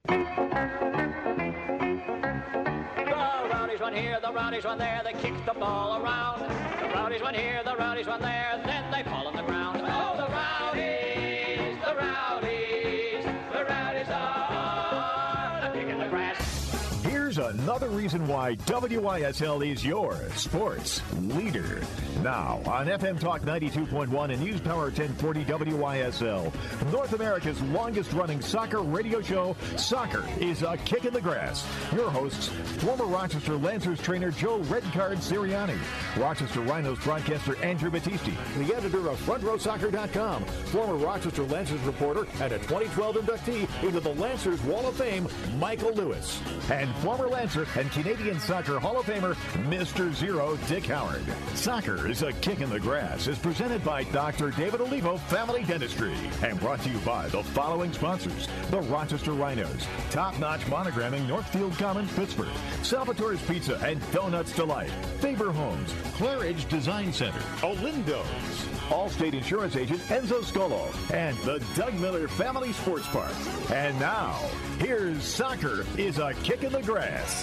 Rowdies run here, the Rowdies run there, they kick the ball around. The Rowdies run here, the Rowdies run there, then they fall on the ground. Oh, the Rowdies, the Rowdies, the Rowdies are kicking the grass. Here's another reason why WYSL is your sports leader. Now, on FM Talk 92.1 and News Power 1040 WYSL, North America's longest-running soccer radio show, Soccer is a Kick in the Grass. Your hosts, former Rochester Lancers trainer Joe Redcard Sirianni, Rochester Rhinos broadcaster Andrew Battisti, the editor of FrontRowSoccer.com, former Rochester Lancers reporter and a 2012 inductee into the Lancers Wall of Fame, Michael Lewis, and former Lancer and Canadian Soccer Hall of Famer, Mr. Zero, Dick Howard. Soccer is a Kick in the Grass is presented by Dr. David Olivo Family Dentistry and brought to you by the following sponsors: the Rochester Rhinos, top-notch monogramming, Northfield Commons, Pittsburgh, Salvatore's Pizza and Donuts Delight, Faber Homes, Claridge Design Center, Olindo's, Allstate Insurance Agent Enzo Scolo, and the Doug Miller Family Sports Park. And now, here's Soccer is a Kick in the Grass.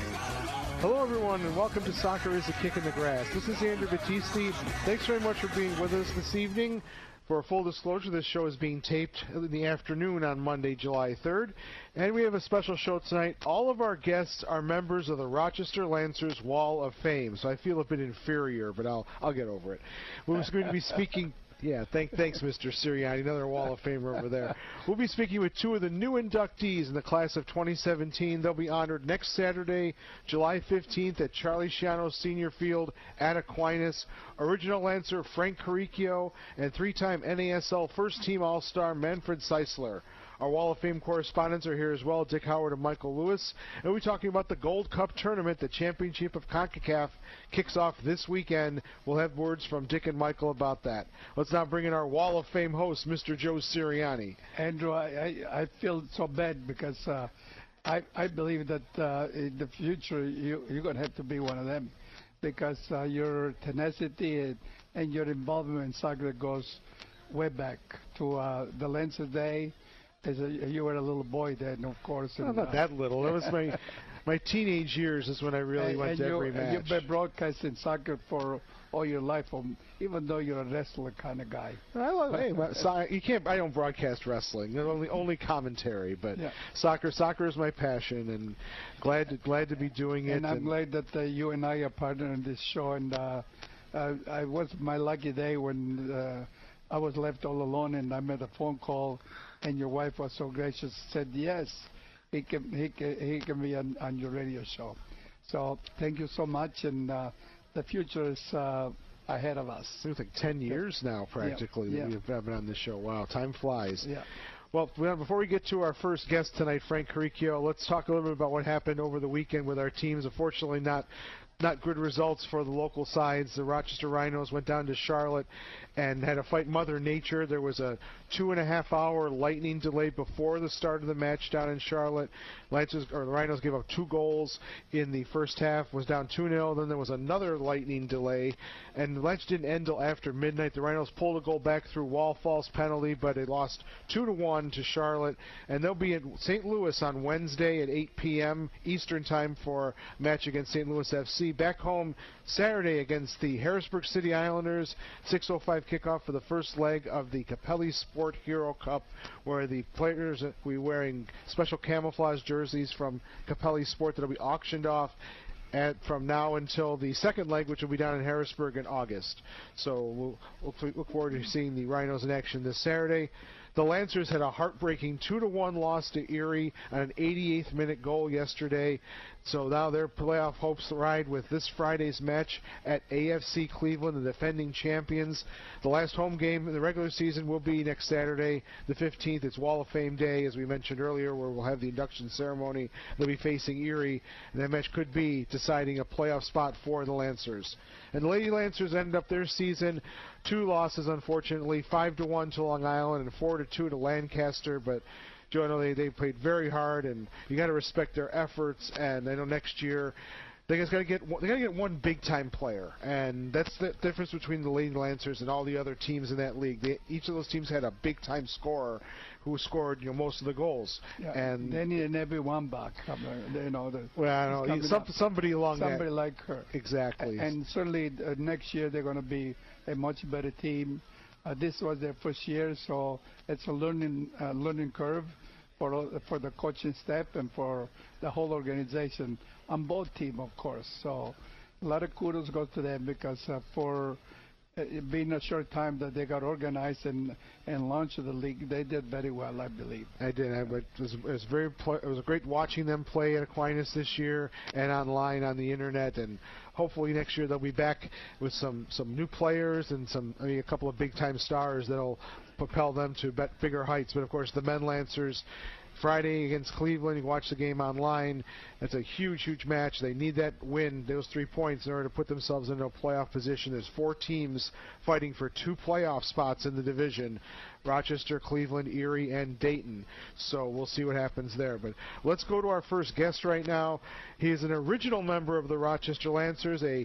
Hello, everyone, and welcome to Soccer is a Kick in the Grass. This is Andrew Battisti. Thanks very much for being with us this evening. For full disclosure, this show is being taped in the afternoon on Monday, July 3rd. And we have a special show tonight. All of our guests are members of the Rochester Lancers Wall of Fame, so I feel a bit inferior, but I'll get over it. We're going to be speaking... Yeah, thanks, Mr. Sirianni, another Wall of Famer over there. We'll be speaking with two of the new inductees in the class of 2017. They'll be honored next Saturday, July 15th at Charlie Schiano Senior Field at Aquinas. Original Lancer Frank Caricchio and three-time NASL first-team All-Star Manfred Seisler. Our Wall of Fame correspondents are here as well, Dick Howard and Michael Lewis. And we'll be talking about the Gold Cup tournament. The championship of CONCACAF kicks off this weekend. We'll have words from Dick and Michael about that. Let's now bring in our Wall of Fame host, Mr. Joe Sirianni. Andrew, I feel so bad because I believe that in the future you're going to have to be one of them because your tenacity and your involvement in soccer goes way back to the Lancer Day. You were a little boy then, of course. Well, not that little. It was my teenage years is when I really went to every match. You've been broadcasting soccer for all your life, even though you're a wrestler kind of guy. I don't broadcast wrestling. Only commentary, but yeah. Soccer is my passion, and glad to be doing it. And I'm glad that you and I are partners in this show. And I was my lucky day when I was left all alone, and I made a phone call. And your wife was so gracious, said yes, he can be on your radio show. So thank you so much, and the future is ahead of us. It's like 10 years now, practically, that we've been on this show. Wow, time flies. Yeah. Well, before we get to our first guest tonight, Frank Caricchio, let's talk a little bit about what happened over the weekend with our teams. Unfortunately, not good results for the local sides. The Rochester Rhinos went down to Charlotte and had to fight Mother Nature. There was a 2.5-hour lightning delay before the start of the match down in Charlotte. The Rhinos gave up 2 goals in the first half, was down 2-0. Then there was another lightning delay, and the match didn't end until after midnight. The Rhinos pulled a goal back through Wall Falls penalty, but they lost 2-1 to Charlotte, and they'll be at St. Louis on Wednesday at 8 p.m. Eastern Time for a match against St. Louis FC. Back home Saturday against the Harrisburg City Islanders, 6:05 kickoff for the first leg of the Capelli Sport Hero Cup, where the players will be wearing special camouflage jerseys from Capelli Sport that will be auctioned off from now until the second leg, which will be down in Harrisburg in August. So we'll look forward to seeing the Rhinos in action this Saturday. The Lancers had a heartbreaking 2-1 loss to Erie on an 88th minute goal yesterday. So now their playoff hopes ride with this Friday's match at AFC Cleveland, the defending champions. The last home game in the regular season will be next Saturday, the 15th. It's Wall of Fame Day, as we mentioned earlier, where we'll have the induction ceremony. They'll be facing Erie, and that match could be deciding a playoff spot for the Lancers. And the Lady Lancers ended up their season 2 losses, unfortunately, 5-1 to Long Island and 4-2 to Lancaster, but Joe, I know they played very hard, and you got to respect their efforts. And I know next year they got to get one big time player, and that's the difference between the Lady Lancers and all the other teams in that league. Each of those teams had a big time scorer, who scored most of the goals. Yeah, And they need an every one back. well, I don't know, somebody along that. Somebody like her. Exactly. And certainly next year they're going to be a much better team. This was their first year, so it's a learning curve for the coaching staff and for the whole organization on both teams, of course. So a lot of kudos goes to them because for being a short time that they got organized and launched the league, they did very well, I believe. I did. It was great watching them play at Aquinas this year and online on the internet, and hopefully next year they'll be back with some new players and a couple of big time stars that'll propel them to bigger heights. But of course, the men Lancers Friday against Cleveland, you can watch the game online. That's a huge, huge match. They need that win, those 3 points, in order to put themselves into a playoff position. There's 4 teams fighting for 2 playoff spots in the division: Rochester, Cleveland, Erie, and Dayton. So we'll see what happens there. But let's go to our first guest right now. He is an original member of the Rochester Lancers, a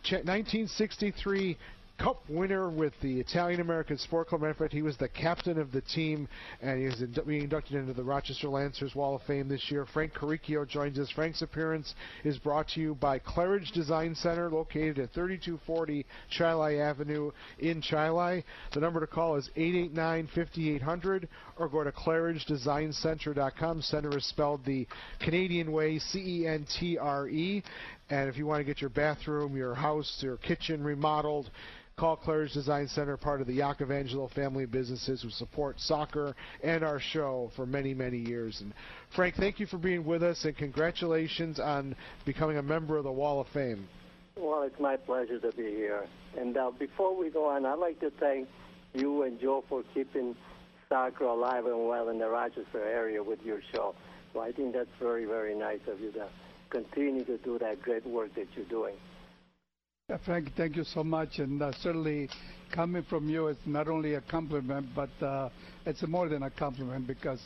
1963 Cup winner with the Italian American Sport Club. Matter of fact, he was the captain of the team, and he is being inducted into the Rochester Lancers Wall of Fame this year. Frank Caricchio joins us. Frank's appearance is brought to you by Claridge Design Center, located at 3240 Chili Avenue in Chili. The number to call is 889-5800, or go to ClaridgeDesignCenter.com. Center is spelled the Canadian way, CENTRE. And if you want to get your bathroom, your house, your kitchen remodeled, call Claridge Design Center, part of the Iacovangelo family of businesses who support soccer and our show for many, many years. And Frank, thank you for being with us, and congratulations on becoming a member of the Wall of Fame. Well, it's my pleasure to be here. And before we go on, I'd like to thank you and Joe for keeping soccer alive and well in the Rochester area with your show. So I think that's very, very nice of you to continue to do that great work that you're doing. Yeah, Frank, thank you so much. And certainly coming from you, it's not only a compliment, but it's more than a compliment, because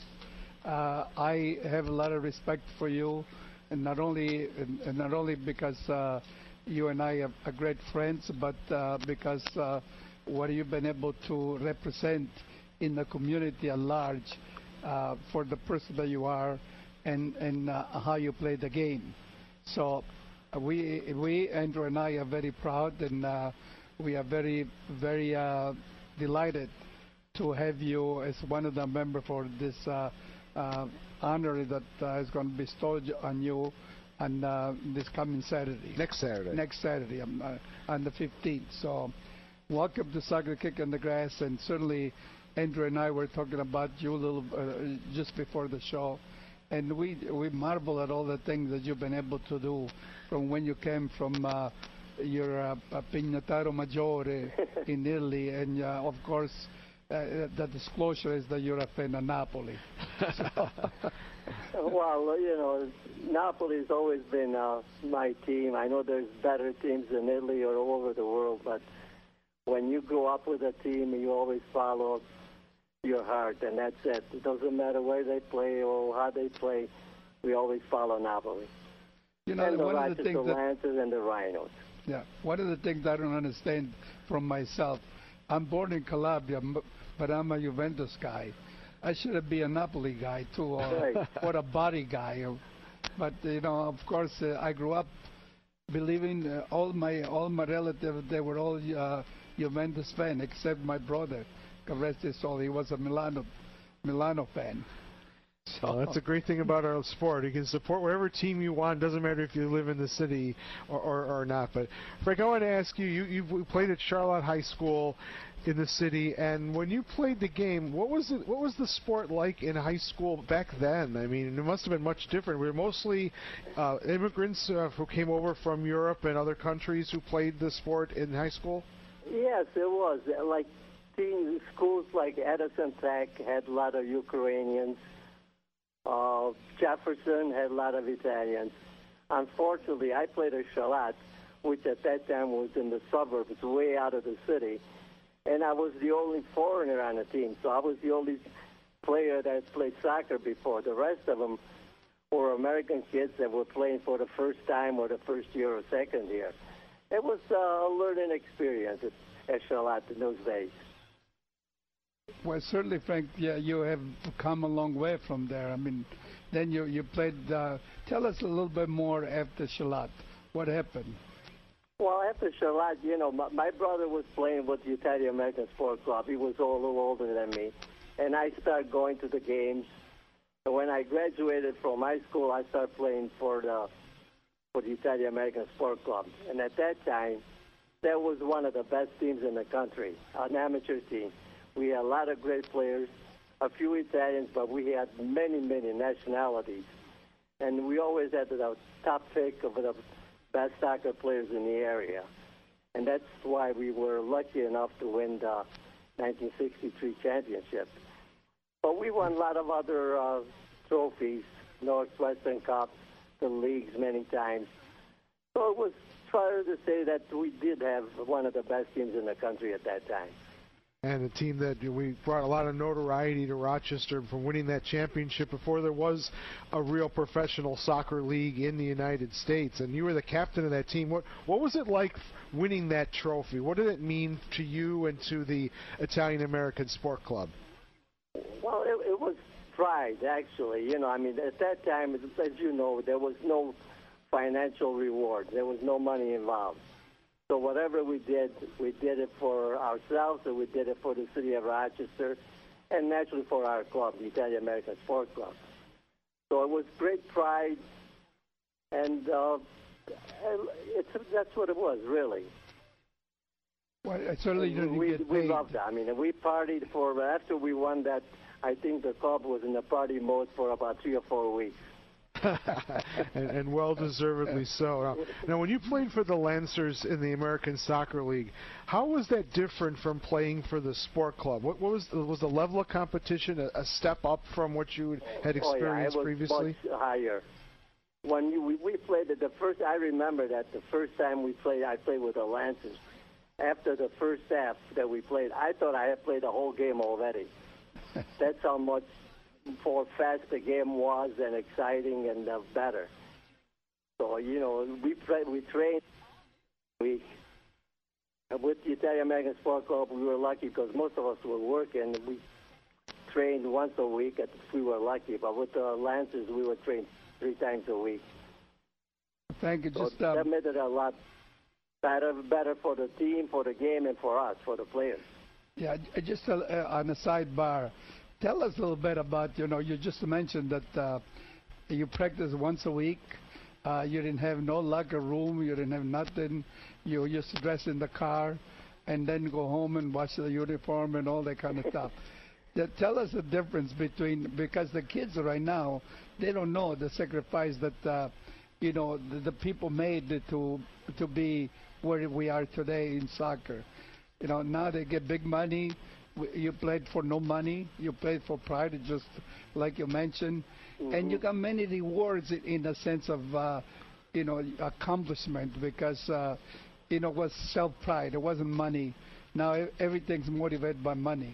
I have a lot of respect for you, and not only because you and I are great friends, but because what you've been able to represent in the community at large for the person that you are, and how you play the game. So we Andrew and I are very proud, and we are very, very delighted to have you as one of the members for this honor that is going to be bestowed on you on this coming Saturday. Next Saturday, on the 15th. So welcome to Soccer Kick in the Grass, and certainly Andrew and I were talking about you a little just before the show. And we marvel at all the things that you've been able to do from when you came from your Pignataro Maggiore in Italy. And, of course, the disclosure is that you're a fan of Napoli. Well, Napoli's always been my team. I know there's better teams in Italy or all over the world, but when you grow up with a team, you always follow your heart, and that's it. It doesn't matter where they play or how they play. We always follow Napoli. And the Rochester Lancers and the Rhinos. Yeah, one of the things I don't understand from myself, I'm born in Calabria, but I'm a Juventus guy. I should be a Napoli guy too, or a Bari guy. But of course, I grew up believing all my relatives, they were all Juventus fans, except my brother. Rest his soul, he was a Milano fan. So that's a great thing about our sport. You can support whatever team you want. Doesn't matter if you live in the city or not. But Frank, I want to ask you. You played at Charlotte High School in the city, and when you played the game, what was the sport like in high school back then? I mean, it must have been much different. We were mostly immigrants who came over from Europe and other countries who played the sport in high school. Yes, it was like. Schools like Edison Tech had a lot of Ukrainians. Jefferson had a lot of Italians. Unfortunately, I played at Charlotte, which at that time was in the suburbs, way out of the city, and I was the only foreigner on the team. So I was the only player that played soccer before. The rest of them were American kids that were playing for the first time or the first year or second year. It was a learning experience at Charlotte in those days. Well, certainly, Frank, yeah, you have come a long way from there. I mean, then you played. Tell us a little bit more after Charlotte. What happened? Well, after Charlotte, you know, my brother was playing with the Italian American Sport Club. He was a little older than me. And I started going to the games. And when I graduated from high school, I started playing for the Italian American Sport Club. And at that time, that was one of the best teams in the country, an amateur team. We had a lot of great players, a few Italians, but we had many, many nationalities. And we always had the top pick of the best soccer players in the area. And that's why we were lucky enough to win the 1963 championship. But we won a lot of other trophies, Northwestern Cup, the leagues many times. So it was fair to say that we did have one of the best teams in the country at that time. And a team that we brought a lot of notoriety to Rochester from winning that championship before there was a real professional soccer league in the United States. And you were the captain of that team. What was it like winning that trophy? What did it mean to you and to the Italian American Sport Club? Well, it was pride, actually. You know, I mean, at that time, as you know, there was no financial reward. There was no money involved. So whatever we did it for ourselves, and we did it for the city of Rochester, and naturally for our club, the Italian American Sport Club. So it was great pride, and that's what it was, really. Well, certainly we loved that. I mean, we partied after we won that. I think the club was in the party mode for about 3 or 4 weeks. and well-deservedly so. Now, when you played for the Lancers in the American Soccer League, how was that different from playing for the sport club? What was the level of competition a step up from what you had experienced previously? Much higher. When we played the first, I remember that the first time I played with the Lancers. After the first half that we played, I thought I had played the whole game already. That's how much for fast the game was and exciting and better. So, you know, we trained with the Italian American Sport Club. We were lucky because most of us were working. We trained once a week if we were lucky. But with the Lancers, we would train 3 times a week. Thank you. So that made it a lot better for the team, for the game, and for us, for the players. Yeah, just on a sidebar, tell us a little bit about, you just mentioned that you practice once a week. You didn't have no locker room. You didn't have nothing. You used to dress in the car and then go home and wash the uniform and all that kind of stuff. Tell us the difference because the kids right now, they don't know the sacrifice that, the people made to be where we are today in soccer. Now they get big money. You played for no money. You played for pride, just like you mentioned. Mm-hmm. And you got many rewards in the sense of, accomplishment because, it was self-pride. It wasn't money. Now everything's motivated by money.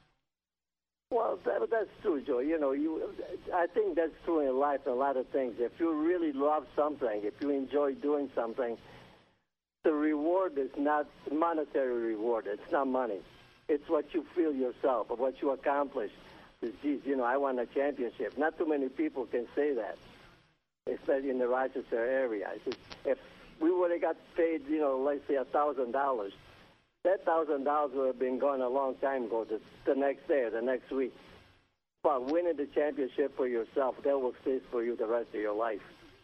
Well, that's true, Joe. I think that's true in life, a lot of things. If you really love something, if you enjoy doing something, the reward is not monetary reward. It's not money. It's what you feel yourself, or what you accomplish. Geez, I won a championship. Not too many people can say that, especially in the Rochester area. If we would have got paid, let's say $1,000, that $1,000 would have been gone a long time ago, the next day or the next week. But winning the championship for yourself, that will stay for you the rest of your life.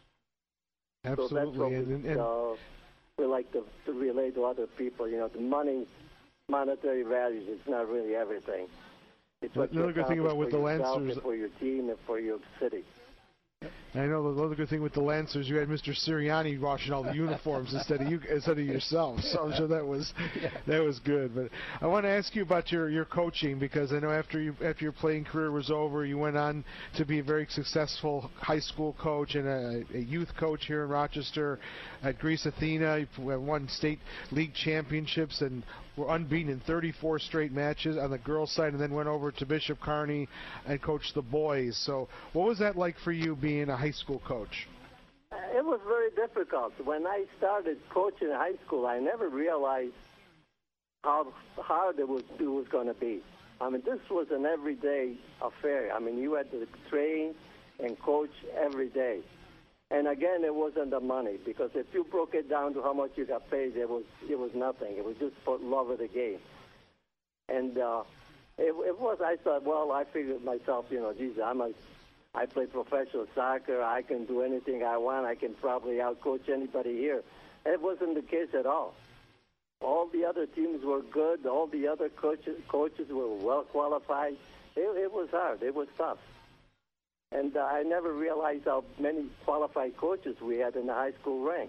Absolutely. So that's what we like to relate to other people. The monetary values is not really everything. It's what another good thing about with the Lancers, and for your team and for your city. I know the other good thing with the Lancers, you had Mr. Sirianni washing all the uniforms instead of yourself. So I'm sure that was good. But I want to ask you about your coaching, because I know after your playing career was over, you went on to be a very successful high school coach and a youth coach here in Rochester at Greece Athena. You won state league championships and were unbeaten in 34 straight matches on the girls' side, and then went over to Bishop Kearney and coached the boys. So what was that like for you being a high school coach? It was very difficult. When I started coaching in high school, I never realized how hard it was going to be. I mean, this was an everyday affair. I mean, you had to train and coach every day. And again, it wasn't the money, because if you broke it down to how much you got paid, it was nothing. It was just for love of the game. And it was. I thought, well, I figured myself, geez, I play professional soccer. I can do anything I want. I can probably outcoach anybody here. It wasn't the case at all. All the other teams were good. All the other coaches were well qualified. It was hard. It was tough. And I never realized how many qualified coaches we had in the high school ranks.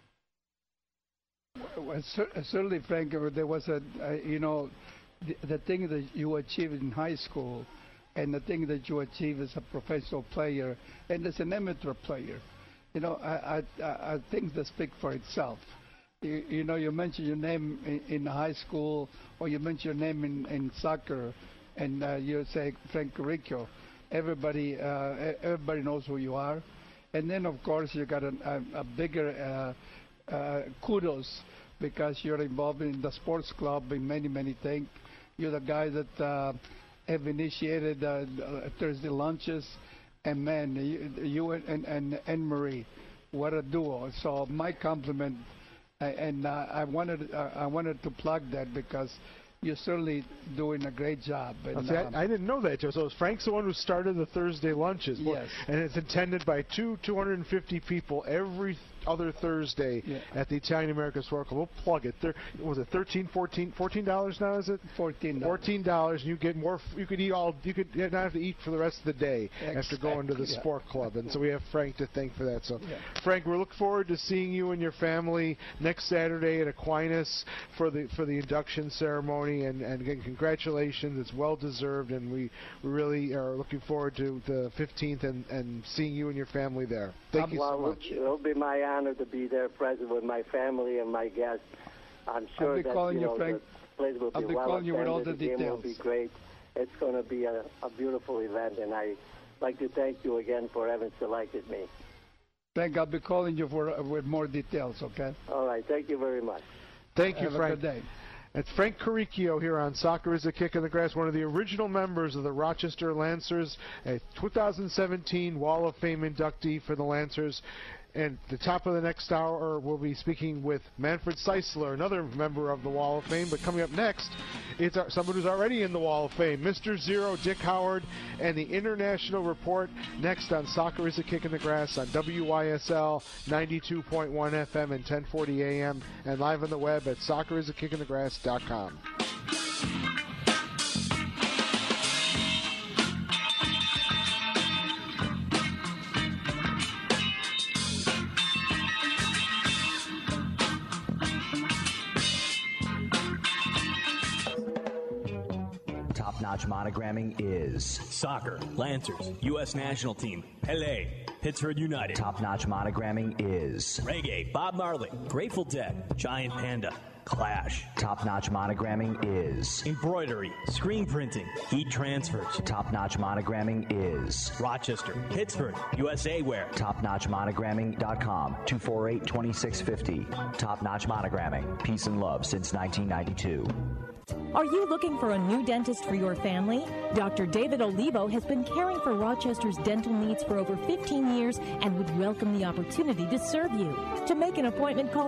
Well, certainly, Frank, there was the thing that you achieved in high school and the thing that you achieve as a professional player and as an amateur player. I think they speak for itself. You mentioned your name in high school, or you mentioned your name in soccer, and you say Frank Caricchio. Everybody knows who you are. And then, of course, you got a bigger kudos because you're involved in the sports club in many, many things. You're the guy that have initiated Thursday lunches. And, man, you and Anne-Marie, what a duo. So my compliment. And I wanted to plug that because you're certainly doing a great job. And, I didn't know that, Joe. So Frank's the one who started the Thursday lunches. Yes. And it's attended by 250 people every other Thursday at the Italian American Sport Club. We'll plug it. Was it $14 now? Is it $14? You get more. You could eat all. You could not have to eat for the rest of the day after going to the sport club. And so we have Frank to thank for that. So, Frank, we look forward to seeing you and your family next Saturday at Aquinas for the induction ceremony. And again, congratulations. It's well deserved, and we really are looking forward to the 15th and seeing you and your family there. Thank you so much. It'll be my honor to be there present with my family and my guests. I'm sure that the place will be well attended. The game will be great. It's going to be a beautiful event, and I'd like to thank you again for having selected me. Frank, I'll be calling you with more details, okay? All right. Thank you very much. Thank you, Frank. Have a good day. It's Frank Caricchio here on Soccer is a Kick in the Grass, one of the original members of the Rochester Lancers, a 2017 Wall of Fame inductee for the Lancers. And at the top of the next hour, we'll be speaking with Manfred Seisler, another member of the Wall of Fame. But coming up next, it's somebody who's already in the Wall of Fame, Mr. Zero, Dick Howard, and the International Report next on Soccer is a Kick in the Grass on WYSL 92.1 FM and 1040 AM, and live on the web at soccerisakickinthegrass.com. Top-notch monogramming is soccer, Lancers, U.S. national team, Pele, Pittsburgh United. Top-notch monogramming is reggae, Bob Marley, Grateful Dead, Giant Panda, Clash. Top-notch monogramming is embroidery, screen printing, heat transfers. Top-notch monogramming is Rochester, Pittsburgh, USA Wear. TopNotchMonogramming.com, 248-2650. Top-notch monogramming, peace and love since 1992. Are you looking for a new dentist for your family? Dr. David Olivo has been caring for Rochester's dental needs for over 15 years and would welcome the opportunity to serve you. To make an appointment, call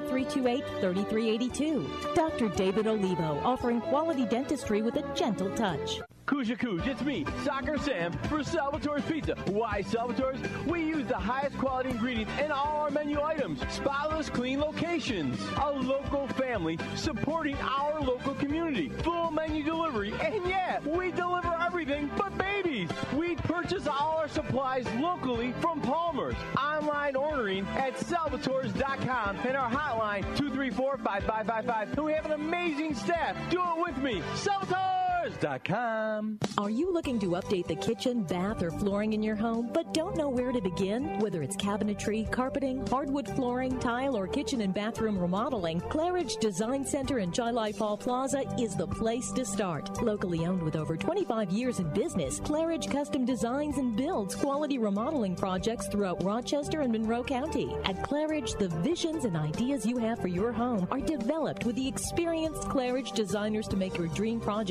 328-3382. Dr. David Olivo, offering quality dentistry with a gentle touch. Kuja Kuj, it's me, Soccer Sam, for Salvatore's Pizza. Why Salvatore's? We use the highest quality ingredients in all our menu items. Spotless, clean locations. A local family supporting our local community. Full menu delivery. And yeah, we deliver everything but babies. We purchase all our supplies locally from Palmer's. Online ordering at salvatores.com and our hotline 234-5555. And we have an amazing staff. Do it with me. Salvatores.com. Are you looking to update the kitchen, bath, or flooring in your home, but don't know where to begin? Whether it's cabinetry, carpeting, hardwood flooring, tile, or kitchen and bathroom remodeling, Claridge Design Center in Chi-Li Fall Plaza is the place to start. Locally owned with over 25 years in business, Claridge custom designs and builds quality remodeling projects throughout Rochester and Monroe County. At Claridge, the visions and ideas you have for your home are developed with the experienced Claridge designers to make your dream project a reality.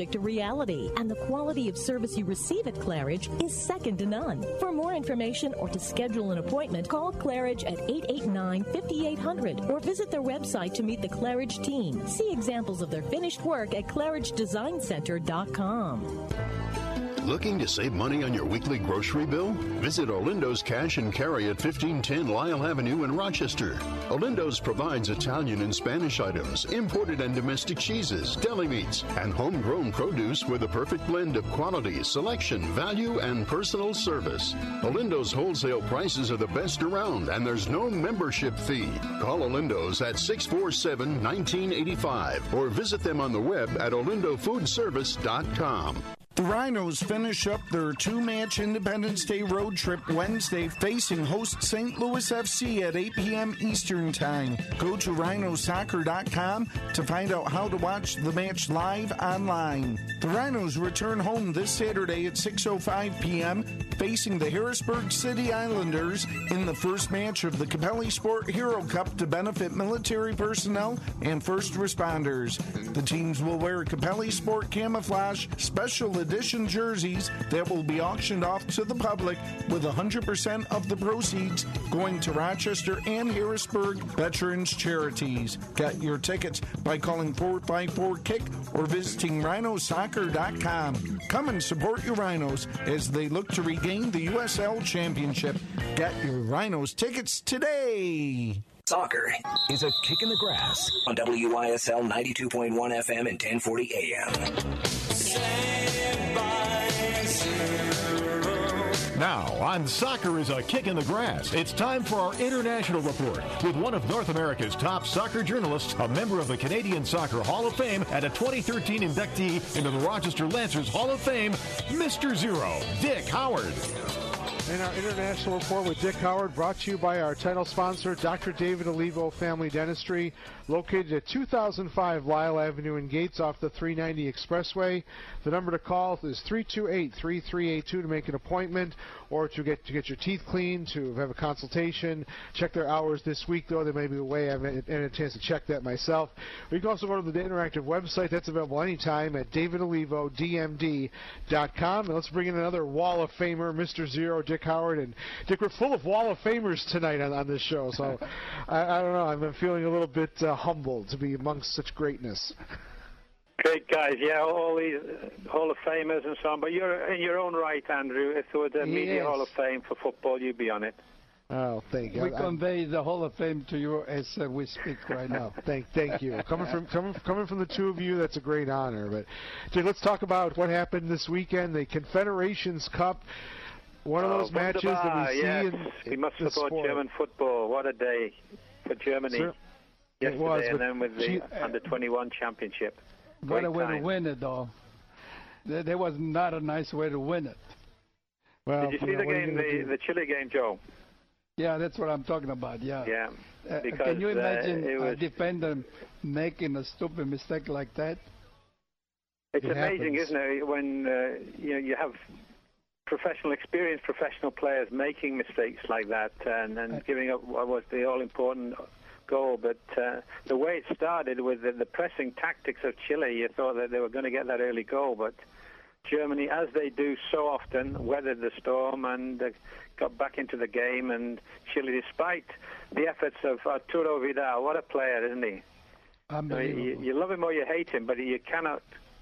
hospitality, and the quality of service you receive at Claridge is second to none. For more information or to schedule an appointment, call Claridge at 889-5800 or visit their website to meet the Claridge team. See examples of their finished work at ClaridgeDesignCenter.com. Looking to save money on your weekly grocery bill? Visit Olindo's Cash and Carry at 1510 Lyle Avenue in Rochester. Olindo's provides Italian and Spanish items, imported and domestic cheeses, deli meats, and homegrown produce with a perfect blend of quality, selection, value, and personal service. Olindo's wholesale prices are the best around, and there's no membership fee. Call Olindo's at 647-1985 or visit them on the web at olindofoodservice.com. The Rhinos finish up their two-match Independence Day road trip Wednesday, facing host St. Louis FC at 8 p.m. Eastern Time. Go to rhinosoccer.com to find out how to watch the match live online. The Rhinos return home this Saturday at 6:05 p.m., facing the Harrisburg City Islanders in the first match of the Capelli Sport Hero Cup to benefit military personnel and first responders. The teams will wear Capelli Sport camouflage special edition jerseys that will be auctioned off to the public, with 100% of the proceeds going to Rochester and Harrisburg Veterans Charities. Get your tickets by calling 454-KICK or visiting rhinosoccer.com. Come and support your Rhinos as they look to regain the USL Championship. Get your Rhinos tickets today. Soccer is a kick in the grass on WYSL 92.1 FM and 1040 AM. Now, on Soccer is a Kick in the Grass, it's time for our International Report with one of North America's top soccer journalists, a member of the Canadian Soccer Hall of Fame, and a 2013 inductee into the Rochester Lancers Hall of Fame, Mr. Zero, Dick Howard. And our International Report with Dick Howard, brought to you by our title sponsor, Dr. David Olivo Family Dentistry, located at 2005 Lyle Avenue in Gates off the 390 Expressway. The number to call is 328-3382 to make an appointment or to get your teeth cleaned, to have a consultation. Check their hours this week, though. They may be away. I haven't had a chance to check that myself. You can also go to the interactive website. That's available anytime at davidolivodmd.com. And let's bring in another Wall of Famer, Mr. Zero, Dick Howard. And Dick, we're full of Wall of Famers tonight on this show, so I don't know. I'm feeling a little bit humbled to be amongst such greatness. Great guys, yeah, all these Hall of Famers and so on. But you're in your own right, Andrew. If there was a Media Hall of Fame for football, you'd be on it. Oh, thank you. We convey the Hall of Fame to you as we speak right now. Thank you. Coming from the two of you, that's a great honor. But Dick, let's talk about what happened this weekend, the Confederations Cup. One of those matches that we see we must support German football. What a day for Germany yesterday, and then with the Under-21 Championship. What a way to win it, though. There was not a nice way to win it. Well, did you see the game, the Chile game, Joe? Yeah, that's what I'm talking about, yeah. Yeah. Can you imagine a defender making a stupid mistake like that? It's amazing, isn't it, when you have experienced professional players making mistakes like that and giving up what was the all-important goal. But the way it started with the pressing tactics of Chile, you thought that they were going to get that early goal, but Germany, as they do so often, weathered the storm and got back into the game. And Chile, despite the efforts of Arturo Vidal, what a player, isn't he? You love him or you hate him, but you cannot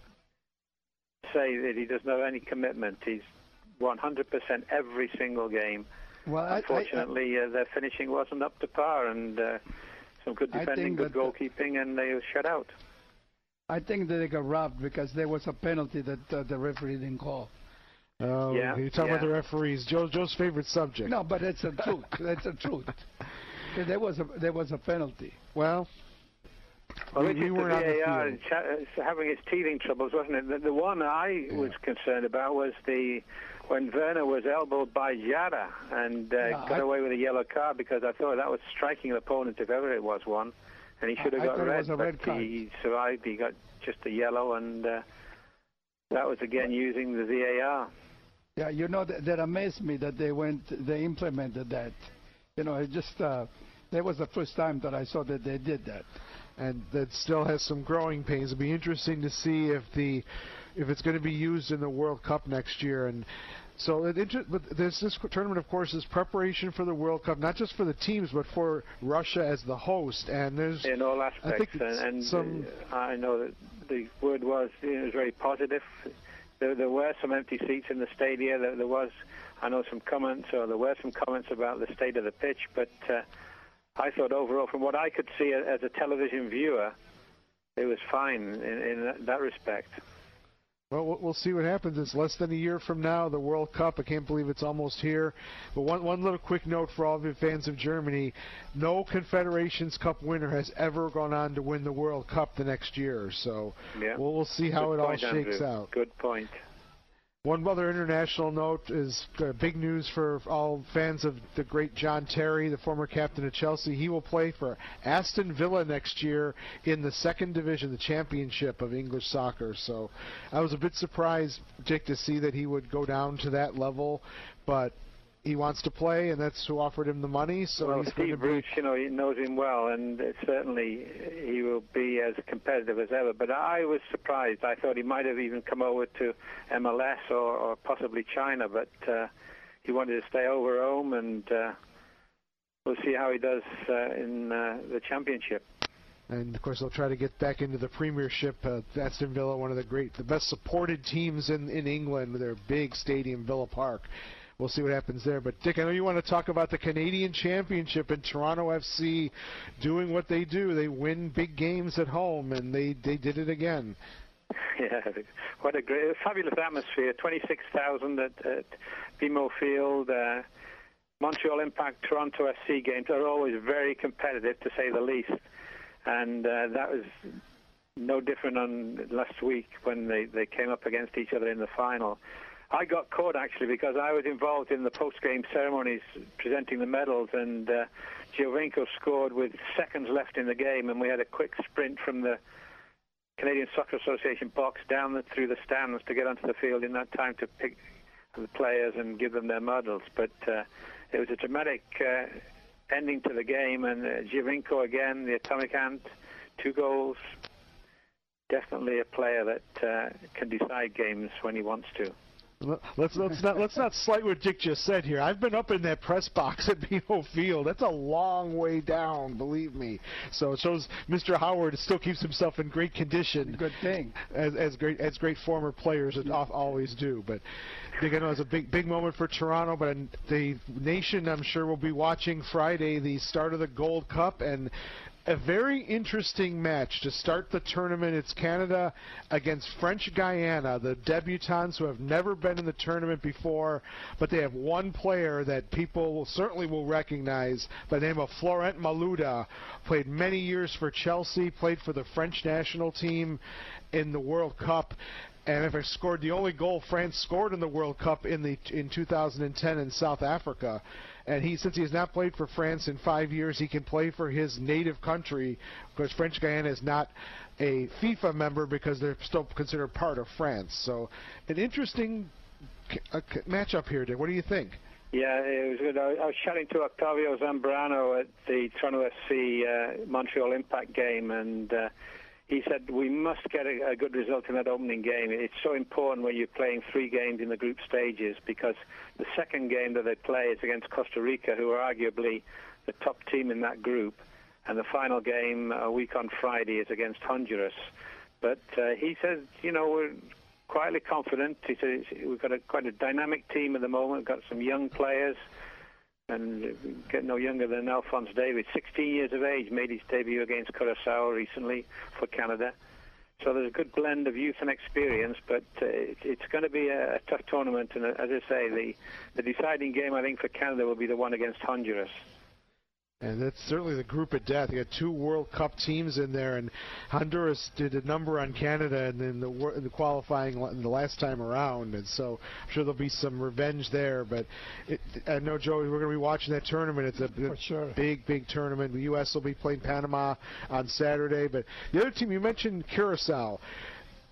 say that he doesn't have any commitment. He's 100% every single game. Well, unfortunately, their finishing wasn't up to par, and some good defending, good goalkeeping, and they were shut out. I think that they got robbed because there was a penalty that the referee didn't call. Oh, yeah, you're talking about the referees, Joe's favorite subject. No, but it's the truth. That's the truth. There was a penalty. Well, we were on the VAR having its teething troubles, wasn't it? The one I was concerned about was when Werner was elbowed by Jara and got away with a yellow card, because I thought that was striking an opponent if ever it was one, and he should have got red, but he survived. He got just a yellow, and that was again using the VAR. Yeah, that amazed me that they implemented that. It just that was the first time that I saw that they did that. And that still has some growing pains. It'll be interesting to see if the if it's going to be used in the World Cup next year. And so but this tournament, of course, is preparation for the World Cup, not just for the teams, but for Russia as the host. And there's in all aspects. And I know that the word was very positive. There were some empty seats in the stadium. There were some comments about the state of the pitch, but I thought overall, from what I could see as a television viewer, it was fine in that respect. Well, we'll see what happens. It's less than a year from now, the World Cup. I can't believe it's almost here. But one little quick note for all of you fans of Germany, no Confederations Cup winner has ever gone on to win the World Cup the next year. So we'll see how it all shakes out. Good point. One other international note is big news for all fans of the great John Terry, the former captain of Chelsea. He will play for Aston Villa next year in the second division, the championship of English soccer. So I was a bit surprised, Dick, to see that he would go down to that level, but he wants to play, and that's who offered him the money. So he's Steve Bruce, he knows him well, and certainly he will be as competitive as ever. But I was surprised. I thought he might have even come over to MLS or possibly China, but he wanted to stay over home, and we'll see how he does in the championship. And, of course, they'll try to get back into the Premiership. Aston Villa, one of the best supported teams in England with their big stadium, Villa Park. We'll see what happens there. But, Dick, I know you want to talk about the Canadian Championship and Toronto FC doing what they do. They win big games at home, and they did it again. Yeah, what a fabulous atmosphere. 26,000 at BMO Field. Montreal Impact, Toronto FC games are always very competitive, to say the least. And that was no different on last week when they came up against each other in the final. I got caught, actually, because I was involved in the post-game ceremonies presenting the medals, and Giovinco scored with seconds left in the game, and we had a quick sprint from the Canadian Soccer Association box down through the stands to get onto the field in that time to pick the players and give them their medals. But it was a dramatic ending to the game, and Giovinco again, the atomic ant, 2 goals. Definitely a player that can decide games when he wants to. Let's not slight what Dick just said here. I've been up in that press box at BMO Field. That's a long way down, believe me. So it shows Mr. Howard still keeps himself in great condition. Good thing. As great former players always do. But Dick, I know it's a big moment for Toronto, but the nation, I'm sure, will be watching Friday the start of the Gold Cup, and a very interesting match to start the tournament. It's Canada against French Guiana, the debutants who have never been in the tournament before, but they have one player that people certainly will recognize by the name of Florent Malouda. Played many years for Chelsea, played for the French national team in the World Cup, and if I scored the only goal France scored in the World Cup in 2010 in South Africa. And since he has not played for France in 5 years, he can play for his native country, because French Guiana is not a FIFA member because they're still considered part of France. So an interesting matchup here, Dick. What do you think? Yeah, it was good. I was chatting to Octavio Zambrano at the Toronto FC Montreal Impact game, and he said we must get a good result in that opening game. It's so important when you're playing 3 games in the group stages, because the second game that they play is against Costa Rica, who are arguably the top team in that group, and the final game a week on Friday is against Honduras. But he says, we're quietly confident. He says we've got quite a dynamic team at the moment. We've got some young players, and getting no younger than Alphonse Davies, 16 years of age, made his debut against Curaçao recently for Canada. So there's a good blend of youth and experience, but it's going to be a tough tournament. And as I say, the deciding game, I think, for Canada will be the one against Honduras. And that's certainly the group of death. You got 2 World Cup teams in there, and Honduras did a number on Canada in the qualifying the last time around, and so I'm sure there'll be some revenge there. But I know, Joey, we're going to be watching that tournament. It's a big tournament. The U.S. will be playing Panama on Saturday. But the other team, you mentioned Curaçao.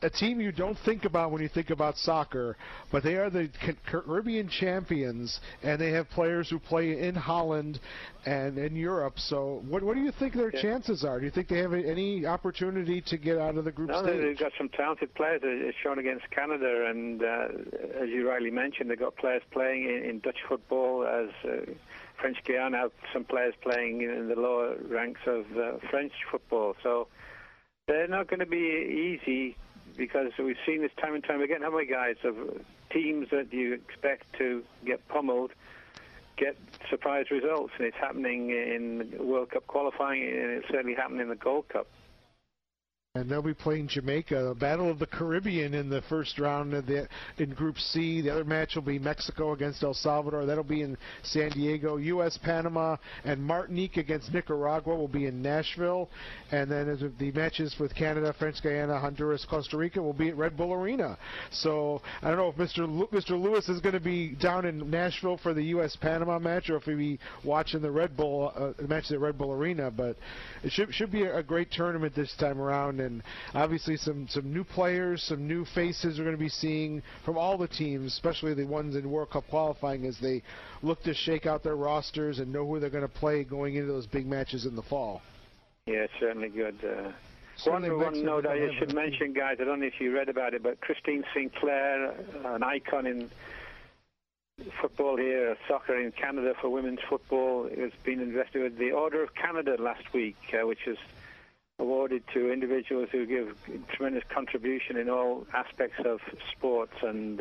a team you don't think about when you think about soccer, but they are the Caribbean champions, and they have players who play in Holland and in Europe. So what do you think their chances are? Do you think they have any opportunity to get out of the group stage? They've got some talented players. It's shown against Canada, and as you rightly mentioned, they've got players playing in Dutch football, as French Guiana have some players playing in the lower ranks of French football. So they're not going to be easy, because we've seen this time and time again, haven't we, guys, of teams that you expect to get pummeled, get surprise results, and it's happening in World Cup qualifying, and it's certainly happening in the Gold Cup. And they'll be playing Jamaica, the Battle of the Caribbean in the first round in Group C. The other match will be Mexico against El Salvador. That'll be in San Diego. U.S., Panama, and Martinique against Nicaragua will be in Nashville. And then the matches with Canada, French Guiana, Honduras, Costa Rica will be at Red Bull Arena. So I don't know if Mr. Lewis is going to be down in Nashville for the U.S.-Panama match, or if he'll be watching the Red Bull matches at Red Bull Arena. But it should be a great tournament this time around. And obviously some new players, some new faces we're going to be seeing from all the teams, especially the ones in World Cup qualifying, as they look to shake out their rosters and know who they're going to play going into those big matches in the fall. Yeah, certainly good. One note I should mention, guys, I don't know if you read about it, but Christine Sinclair, an icon in football here, soccer in Canada for women's football, has been invested with the Order of Canada last week, which is awarded to individuals who give tremendous contribution in all aspects of sports, and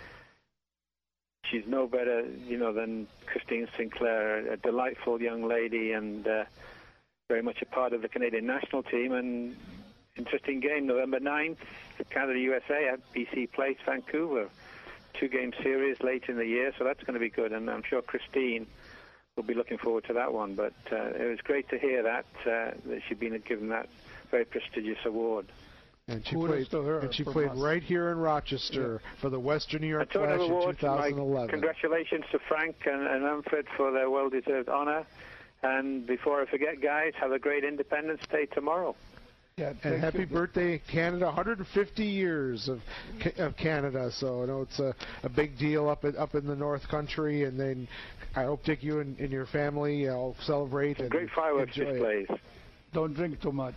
she's no better, than Christine Sinclair, a delightful young lady, and very much a part of the Canadian national team. And interesting game, November 9th, Canada-USA at BC Place, Vancouver. 2-game series late in the year, so that's going to be good, and I'm sure Christine will be looking forward to that one. But it was great to hear that she'd been given that very prestigious award. And she played right here in Rochester for the Western New York Flash in 2011. Congratulations to Frank and Manfred for their well-deserved honor. And before I forget, guys, have a great Independence Day tomorrow. Yeah, and happy birthday, Canada! 150 years of Canada. So I know it's a big deal up in the North Country, and then I hope, Dick, you and your family all celebrate. And great fireworks displays. Don't drink too much.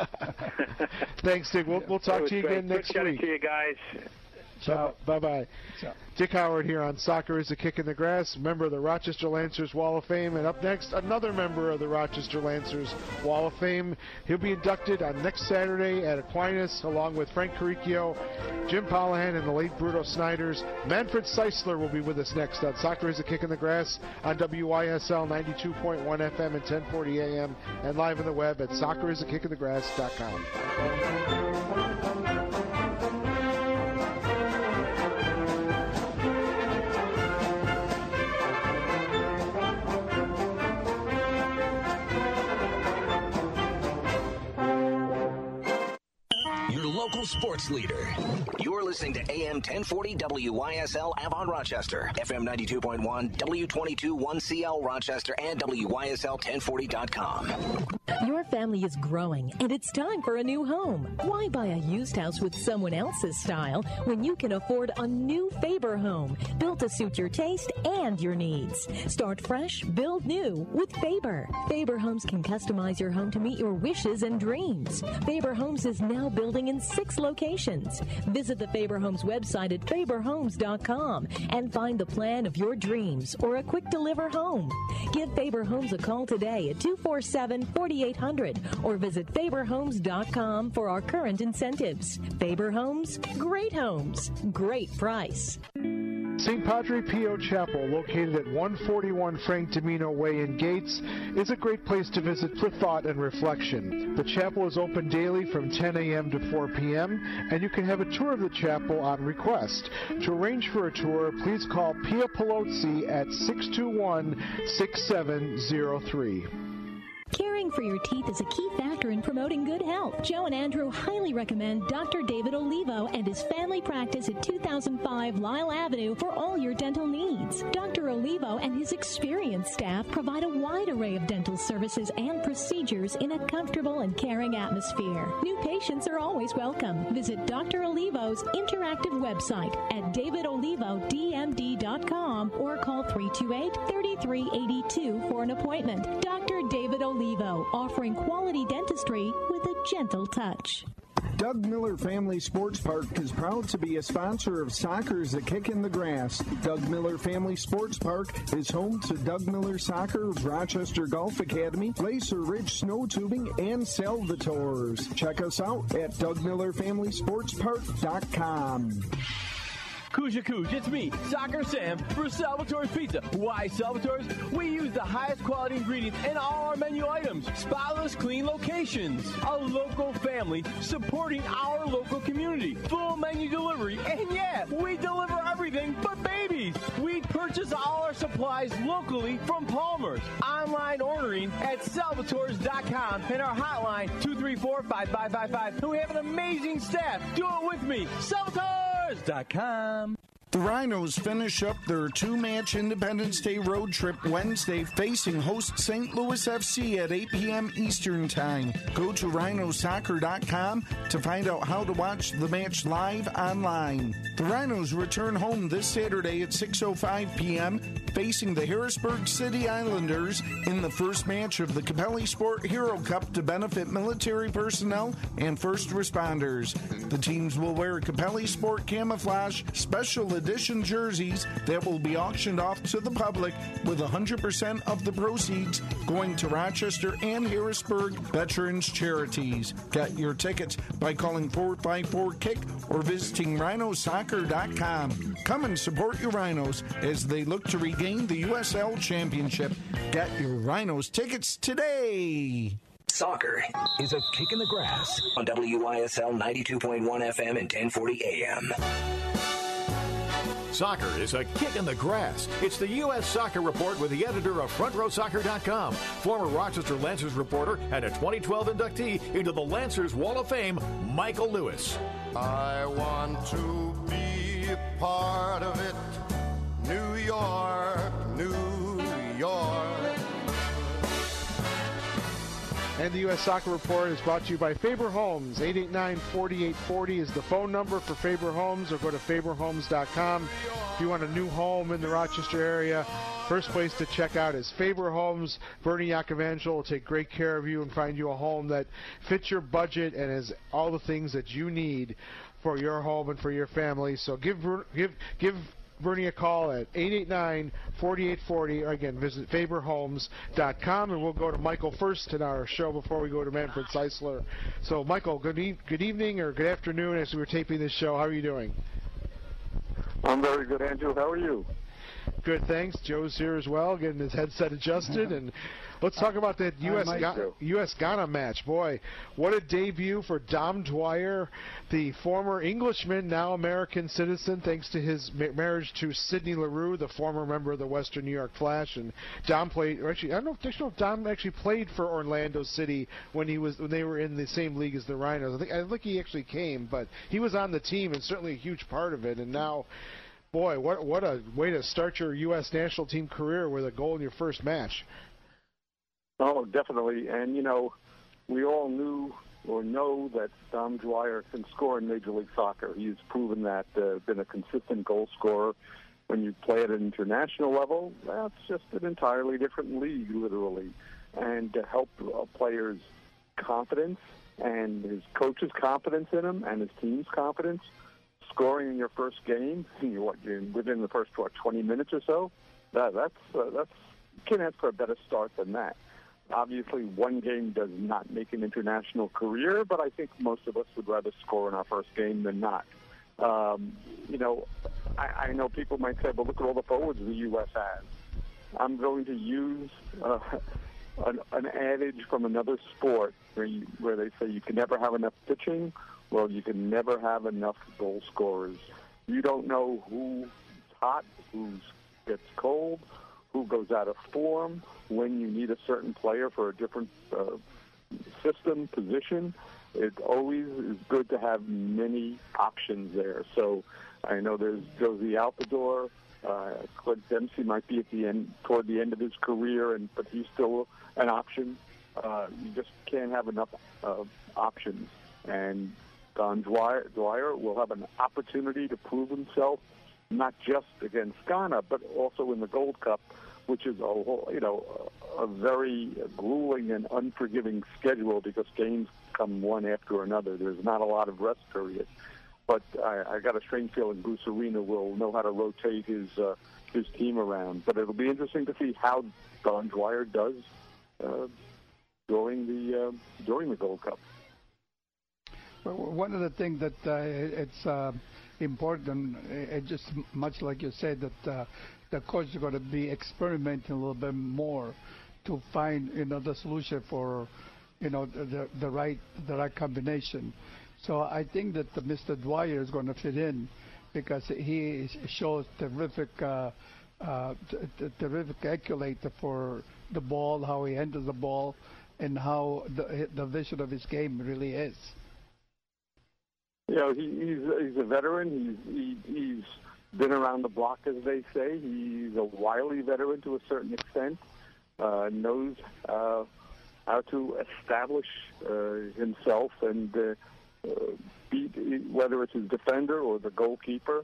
Thanks, Dick. We'll talk to you again next week. Good to you guys. Ciao. Bye-bye. Ciao. Dick Howard here on Soccer is a Kick in the Grass, member of the Rochester Lancers Wall of Fame. And up next, another member of the Rochester Lancers Wall of Fame. He'll be inducted on next Saturday at Aquinas, along with Frank Caricchio, Jim Pollahan, and the late Bruto Snyders. Manfred Seisler will be with us next on Soccer is a Kick in the Grass on WYSL 92.1 FM and 1040 AM, and live on the web at soccerisakickofthegrass.com. Local sports leader. You're listening to AM 1040 WYSL Avon Rochester, FM 92.1, W22 1CL Rochester, and WYSL1040.com. Your family is growing, and it's time for a new home. Why buy a used house with someone else's style when you can afford a new Faber home, built to suit your taste and your needs? Start fresh, build new with Faber. Faber Homes can customize your home to meet your wishes and dreams. Faber Homes is now building in 6 locations. Visit the Faber Homes website at faberhomes.com and find the plan of your dreams or a quick deliver home. Give Faber Homes a call today at 247-4800 or visit faberhomes.com for our current incentives. Faber Homes, great price. St. Padre Pio Chapel, located at 141 Frank Domino Way in Gates, is a great place to visit for thought and reflection. The chapel is open daily from 10 a.m. to 4 p.m., and you can have a tour of the chapel on request. To arrange for a tour, please call Pia Pelozzi at 621-6703. Caring for your teeth is a key factor in promoting good health. Joe and Andrew highly recommend Dr. David Olivo and his family practice at 2005 Lyle Avenue for all your dental needs. Dr. Olivo and his experienced staff provide a wide array of dental medical services and procedures in a comfortable and caring atmosphere. New patients are always welcome. Visit Dr. Olivo's interactive website at davidolivodmd.com or call 328-3382 for an appointment. Dr. David Olivo, offering quality dentistry with a gentle touch. Doug Miller Family Sports Park is proud to be a sponsor of Soccer's A Kick in the Grass. Doug Miller Family Sports Park is home to Doug Miller Soccer's Rochester Golf Academy, Glacier Ridge Snow Tubing, and Salvatores. Check us out at DougMillerFamilySportsPark.com. Kuja Kuj, it's me, Soccer Sam, for Salvatore's Pizza. Why Salvatore's? We use the highest quality ingredients in all our menu items. Spotless, clean locations. A local family supporting our local community. Full menu delivery. And yeah, we deliver everything but babies. We purchase all our supplies locally from Palmer's. Online ordering at Salvatores.com and our hotline 234-5555. And we have an amazing staff. Do it with me. Salvatores.com. The Rhinos finish up their two-match Independence Day road trip Wednesday, facing host St. Louis FC at 8 p.m. Eastern Time. Go to rhinosoccer.com to find out how to watch the match live online. The Rhinos return home this Saturday at 6:05 p.m., facing the Harrisburg City Islanders in the first match of the Capelli Sport Hero Cup to benefit military personnel and first responders. The teams will wear Capelli Sport camouflage special edition jerseys that will be auctioned off to the public, with 100% of the proceeds going to Rochester and Harrisburg Veterans Charities. Get your tickets by calling 454-KICK or visiting rhinosoccer.com. Come and support your Rhinos as they look to regain the USL Championship. Get your Rhinos tickets today. Soccer is a kick in the grass on WYSL 92.1 FM and 1040 AM. Soccer is a kick in the grass. It's the U.S. Soccer Report with the editor of FrontRowSoccer.com, former Rochester Lancers reporter and a 2012 inductee into the Lancers Wall of Fame, Michael Lewis. I want to be a part of it. New York, New York. And the U.S. Soccer Report is brought to you by Faber Homes. 889-4840 is the phone number for Faber Homes, or go to faberhomes.com. If you want a new home in the Rochester area, first place to check out is Faber Homes. Bernie Iacovangelo will take great care of you and find you a home that fits your budget and has all the things that you need for your home and for your family. So give Bernie a call at 889-4840, or again, visit faberhomes.com, and we'll go to Michael first in our show before we go to Manfred Seisler. So, Michael, good evening or good afternoon as we were taping this show. How are you doing? I'm very good, Andrew. How are you? Good, thanks. Joe's here as well, getting his headset adjusted, and let's talk about that U.S.-Ghana match. Boy, what a debut for Dom Dwyer, the former Englishman, now American citizen, thanks to his marriage to Sidney LaRue, the former member of the Western New York Flash. And Dom played, or actually, I don't know if Dom actually played for Orlando City when they were in the same league as the Rhinos. I think he actually came, but he was on the team and certainly a huge part of it. And now, boy, what a way to start your U.S. national team career with a goal in your first match. Oh, definitely. And, we all knew or know that Dom Dwyer can score in Major League Soccer. He's proven that, been a consistent goal scorer. When you play at an international level, that's just an entirely different league, literally. And to help a player's confidence and his coach's confidence in him and his team's confidence, scoring in your first game, within the first 20 minutes or so, that's you can't ask for a better start than that. Obviously, one game does not make an international career, but I think most of us would rather score in our first game than not. I know people might say, "But look at all the forwards the U.S. has." I'm going to use an adage from another sport where they say you can never have enough pitching. Well, you can never have enough goal scorers. You don't know who's hot, who gets cold, who goes out of form, when you need a certain player for a different system, position. It always is good to have many options there. So I know there's Josie Altidore Clint Dempsey might be toward the end of his career, but he's still an option. You just can't have enough options. And Don Dwyer will have an opportunity to prove himself, not just against Ghana, but also in the Gold Cup, which is a very grueling and unforgiving schedule because games come one after another. There's not a lot of rest period. But I got a strange feeling Bruce Arena will know how to rotate his team around. But it'll be interesting to see how Don Dwyer does during the Gold Cup. Well, one of the things that it's important, just much like you said, that the coach is going to be experimenting a little bit more to find the solution for the right combination. So I think that Mr. Dwyer is going to fit in because he shows terrific accolade for the ball, how he handles the ball, and how the vision of his game really is. He's a veteran. He's been around the block, as they say. He's a wily veteran to a certain extent. Knows how to establish himself and beat, whether it's his defender or the goalkeeper.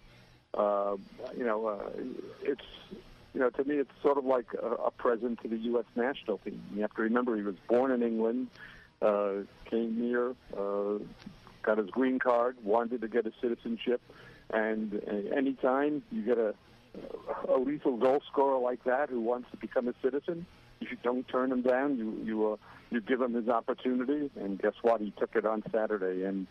It's to me, it's sort of like a present to the U.S. national team. You have to remember he was born in England, came here, got his green card, wanted to get a citizenship, and anytime you get a lethal goal scorer like that who wants to become a citizen, if you don't turn him down, you give him his opportunity, and guess what? He took it on Saturday, and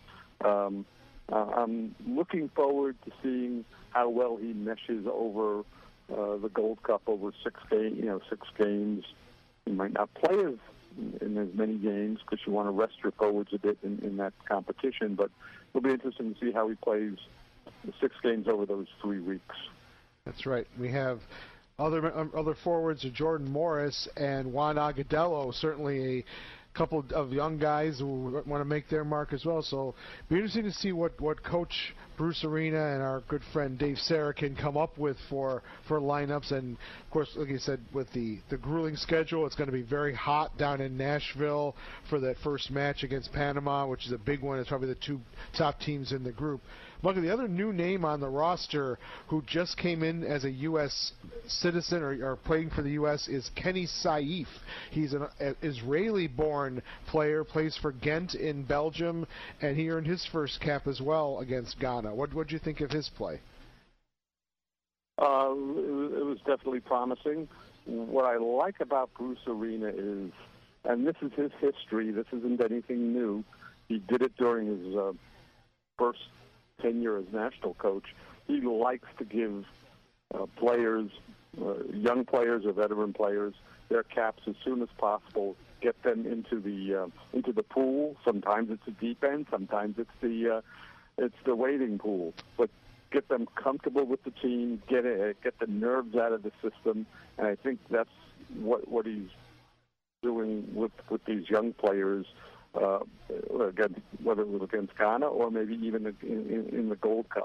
I'm looking forward to seeing how well he meshes over the Gold Cup over 6 games. He might not play in as many games because you want to rest your forwards a bit in that competition, but it'll be interesting to see how he plays the 6 games over those 3 weeks. That's right. We have other forwards, Jordan Morris and Juan Agudelo, certainly a couple of young guys who want to make their mark as well. So it'll be interesting to see what Coach Bruce Arena and our good friend Dave Serra can come up with for lineups. And, of course, like you said, with the grueling schedule, it's going to be very hot down in Nashville for that first match against Panama, which is a big one. It's probably the 2 top teams in the group. Look, the other new name on the roster who just came in as a U.S. citizen or playing for the U.S. is Kenny Saif. He's an Israeli-born player, plays for Ghent in Belgium, and he earned his first cap as well against Ghana. What did you think of his play? It was definitely promising. What I like about Bruce Arena is, and this is his history, this isn't anything new, he did it during his first tenure as national coach. He likes to give players, young players or veteran players, their caps as soon as possible. Get them into the pool. Sometimes it's a deep end. Sometimes it's the wading pool. But get them comfortable with the team. Get the nerves out of the system. And I think that's what he's doing with these young players. Again, whether it was against Ghana or maybe even in the Gold Cup.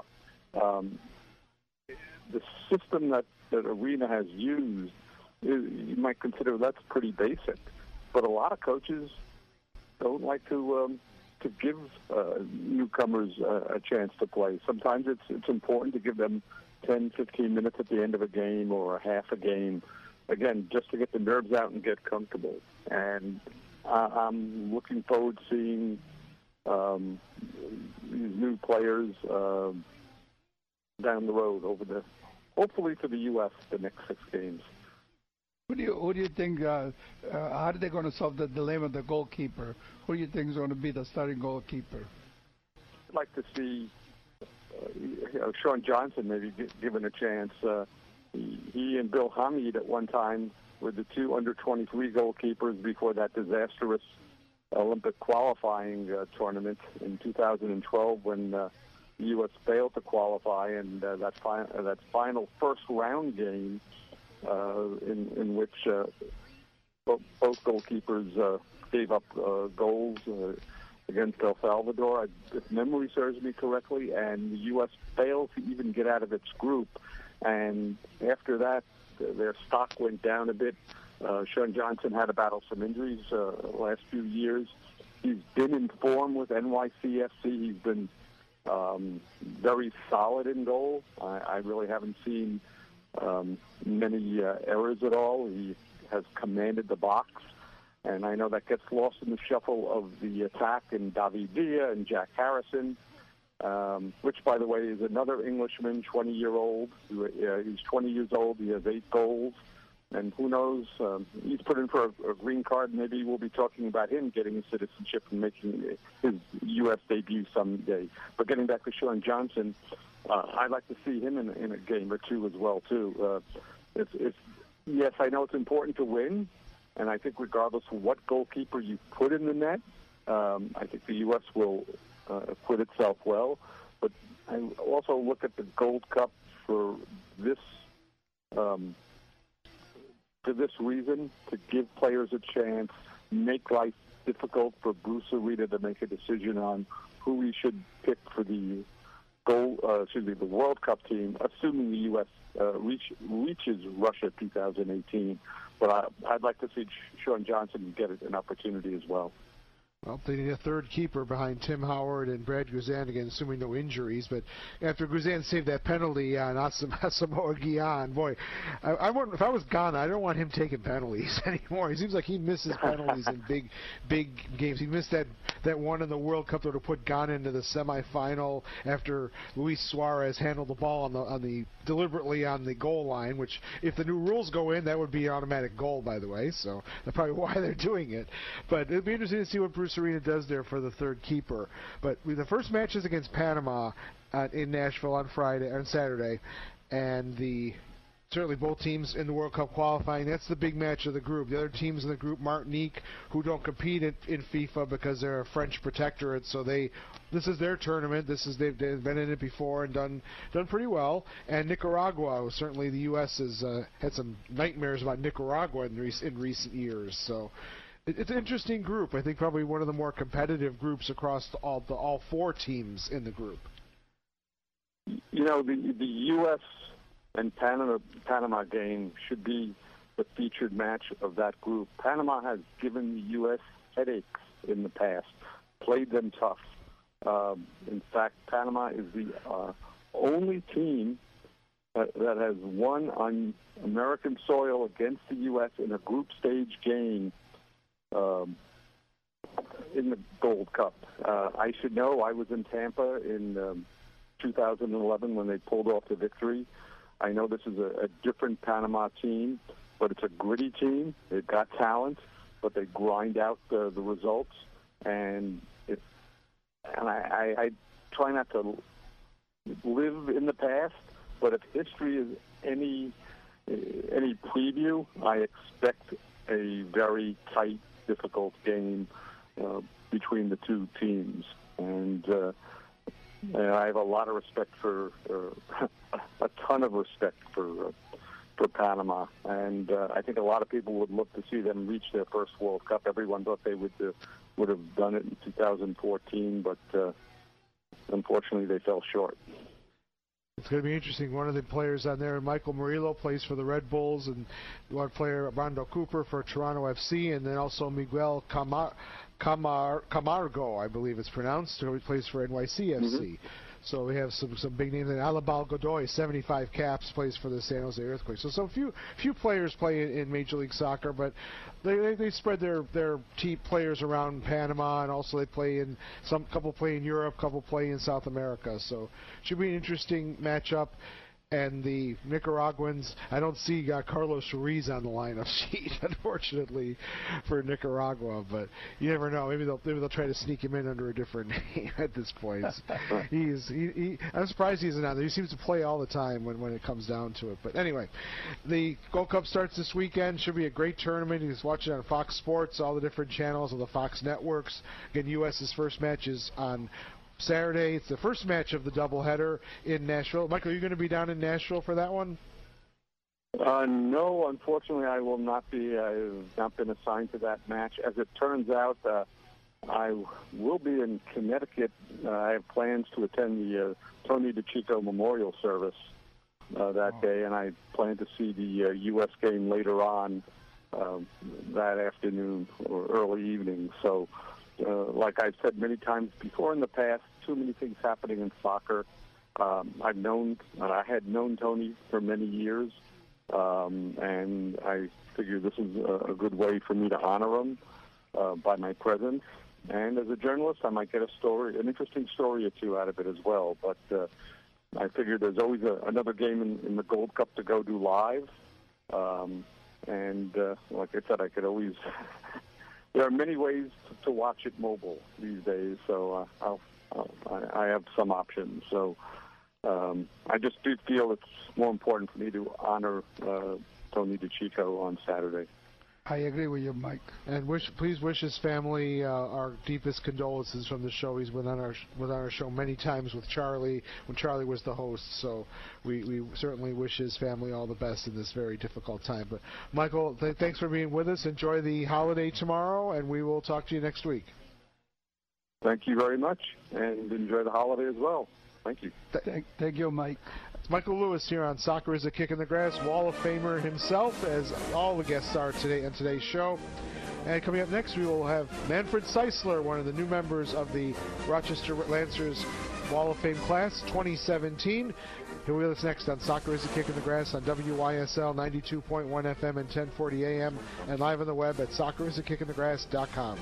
The system that Arena has used, you might consider that's pretty basic, but a lot of coaches don't like to give newcomers a chance to play. Sometimes it's important to give them 10, 15 minutes at the end of a game or a half a game, again, just to get the nerves out and get comfortable. And I'm looking forward to seeing these new players down the road hopefully for the U.S. the next 6 games. Who do you think? How are they going to solve the dilemma of the goalkeeper? Who do you think is going to be the starting goalkeeper? I'd like to see Sean Johnson maybe given a chance. He and Bill Hamid at one time were the 2 under-23 goalkeepers before that disastrous Olympic qualifying tournament in 2012 when the U.S. failed to qualify, and that final first-round game in which both goalkeepers gave up goals against El Salvador, if memory serves me correctly, and the U.S. failed to even get out of its group. And after that, their stock went down a bit. Sean Johnson had to battle some injuries last few years. He's been in form with NYCFC. He's been very solid in goal. I really haven't seen many errors at all. He has commanded the box. And I know that gets lost in the shuffle of the attack in David Villa and Jack Harrison, which, by the way, is another Englishman, 20-year-old. He's 20 years old. He has 8 goals. And who knows, he's put in for a green card. Maybe we'll be talking about him getting citizenship and making his U.S. debut someday. But getting back to Sean Johnson, I'd like to see him in a game or two as well, too. Yes, I know it's important to win. And I think regardless of what goalkeeper you put in the net, I think the U.S. will acquit itself well. But I also look at the Gold Cup for this reason, to give players a chance, make life difficult for Bruce Arena to make a decision on who he should pick for the the World Cup team, assuming the U.S. reaches Russia 2018. But I'd like to see Sean Johnson get an opportunity as well. Well, they need a third keeper behind Tim Howard and Brad Guzan, again, assuming no injuries. But after Guzan saved that penalty on Asamoah Gyan, boy, if I was Ghana, I don't want him taking penalties anymore. He seems like he misses penalties in big games. He missed that one in the World Cup to put Ghana into the semifinal after Luis Suarez handled the ball deliberately on the goal line, which, if the new rules go in, that would be an automatic goal, by the way. So that's probably why they're doing it. But it'll be interesting to see what Bruce Arena does there for the third keeper. But the first match is against Panama in Nashville on Saturday, and certainly both teams in the World Cup qualifying. That's the big match of the group. The other teams in the group, Martinique, who don't compete in FIFA because they're a French protectorate, so this is their tournament. They've been in it before and done pretty well. And Nicaragua, certainly the U.S. has had some nightmares about Nicaragua in recent years. So it's an interesting group. I think probably one of the more competitive groups across all 4 teams in the group. You know, the U.S. and Panama game should be the featured match of that group. Panama has given the U.S. headaches in the past, played them tough. In fact, Panama is the only team that has won on American soil against the U.S. in a group stage game in the Gold Cup. I should know, I was in Tampa in 2011 when they pulled off the victory. I know this is a different Panama team, but it's a gritty team. They've got talent, but they grind out the results. And I try not to live in the past, but if history is any preview, I expect a very tight, difficult game between the two teams. And I have a lot of respect a ton of respect for Panama, and I think a lot of people would look to see them reach their first World Cup. Everyone thought they would have done it in 2014, but unfortunately they fell short. It's going to be interesting. One of the players on there, Michael Murillo, plays for the Red Bulls, and one player, Rondo Cooper, for Toronto FC, and then also Miguel Camargo, I believe it's pronounced, who plays for NYCFC. Mm-hmm. So we have some big names. And Alabal Godoy, 75 caps, plays for the San Jose Earthquakes. So few players play in Major League Soccer, but they spread their team players around Panama, and also they play in couple play in Europe, couple play in South America. So it should be an interesting matchup. And the Nicaraguans, I don't see Carlos Ruiz on the lineup sheet, unfortunately, for Nicaragua. But you never know. Maybe they'll try to sneak him in under a different name at this point. I'm surprised he's not there. He seems to play all the time when it comes down to it. But anyway, the Gold Cup starts this weekend. Should be a great tournament. You can watch it on Fox Sports, all the different channels of the Fox networks. Again, U.S.'s first match is on Saturday. It's the first match of the doubleheader in Nashville. Michael, are you going to be down in Nashville for that one? No, unfortunately, I will not be. I've not been assigned to that match. As it turns out, I will be in Connecticut. I have plans to attend the Tony DiCicco Memorial Service that day, and I plan to see the U.S. game later on that afternoon or early evening. So, like I've said many times before in the past, too many things happening in soccer. I had known Tony for many years, and I figured this is a good way for me to honor him by my presence. And as a journalist, I might get an interesting story or two out of it as well. But I figured there's always another game in the Gold Cup to go do live. And like I said, I could always... there are many ways to watch it mobile these days, so I have some options. So I just do feel it's more important for me to honor Tony DeCicco on Saturday. I agree with you, Mike. And please wish his family our deepest condolences from the show. He's been on our show many times with Charlie when Charlie was the host. So we certainly wish his family all the best in this very difficult time. But Michael, thanks for being with us. Enjoy the holiday tomorrow, and we will talk to you next week. Thank you very much, and enjoy the holiday as well. Thank you. Thank you, Mike. It's Michael Lewis here on Soccer is a Kick in the Grass, Wall of Famer himself, as all the guests are today on today's show. And coming up next, we will have Manfred Seisler, one of the new members of the Rochester Lancers Wall of Fame class 2017. He'll be with us next on Soccer is a Kick in the Grass on WYSL 92.1 FM and 1040 AM, and live on the web at soccerisakickinthegrass.com.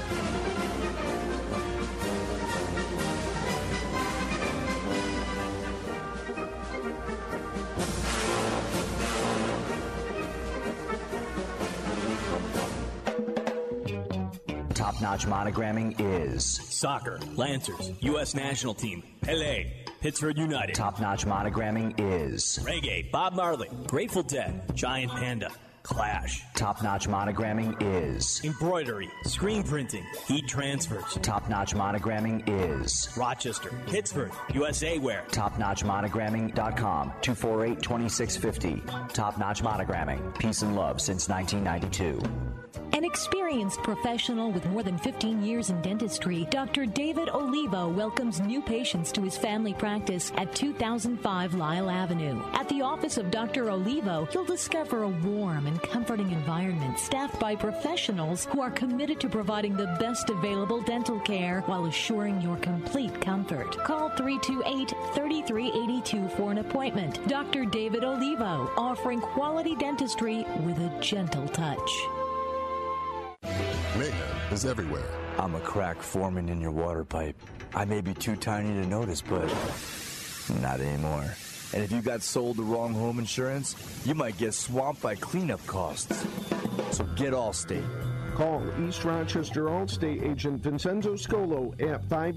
Top-notch monogramming is Soccer, Lancers, U.S. National Team, LA, Pittsburgh United. Top-notch monogramming is Reggae, Bob Marley, Grateful Dead, Giant Panda, Clash. Top-notch monogramming is Embroidery, screen printing, heat transfers. Top-notch monogramming is Rochester, Pittsburgh, USA Wear. TopNotchMonogramming.com, 248-2650. Top-notch monogramming, peace and love since 1992. An experienced professional with more than 15 years in dentistry, Dr. David Olivo welcomes new patients to his family practice at 2005 Lyle Avenue. At the office of Dr. Olivo, you'll discover a warm and comforting environment staffed by professionals who are committed to providing the best available dental care while assuring your complete comfort. Call 328-3382 for an appointment. Dr. David Olivo, offering quality dentistry with a gentle touch. Mayhem is everywhere. I'm a crack forming in your water pipe. I may be too tiny to notice, but not anymore. And if you got sold the wrong home insurance, you might get swamped by cleanup costs. So get Allstate. Call East Rochester Allstate agent Vincenzo Scolo at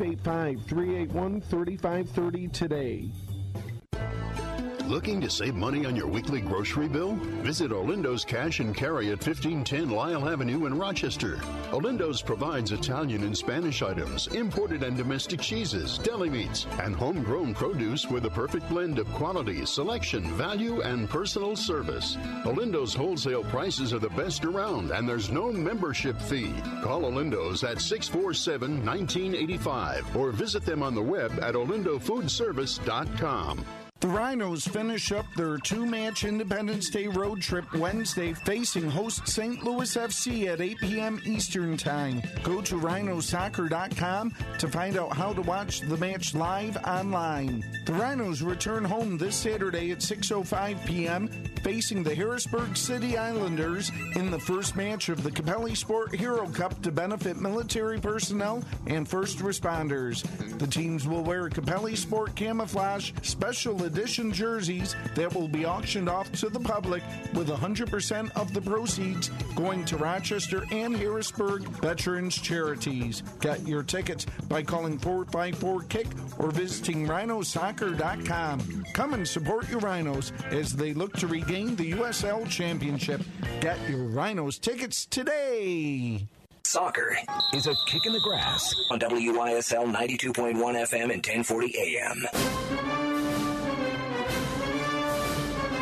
585-381-3530 today. Looking to save money on your weekly grocery bill? Visit Olindo's Cash and Carry at 1510 Lyle Avenue in Rochester. Olindo's provides Italian and Spanish items, imported and domestic cheeses, deli meats, and homegrown produce with a perfect blend of quality, selection, value, and personal service. Olindo's wholesale prices are the best around, and there's no membership fee. Call Olindo's at 647-1985 or visit them on the web at olindofoodservice.com. The Rhinos finish up their two-match Independence Day road trip Wednesday, facing host St. Louis FC at 8 p.m. Eastern Time. Go to rhinosoccer.com to find out how to watch the match live online. The Rhinos return home this Saturday at 6:05 p.m., facing the Harrisburg City Islanders in the first match of the Capelli Sport Hero Cup to benefit military personnel and first responders. The teams will wear Capelli Sport camouflage special edition jerseys that will be auctioned off to the public, with 100% of the proceeds going to Rochester and Harrisburg Veterans Charities. Get your tickets by calling 454-KICK or visiting rhinosoccer.com. Come and support your Rhinos as they look to regain the USL Championship. Get your Rhinos tickets today. Soccer is a kick in the grass on WYSL 92.1 FM and 1040 AM.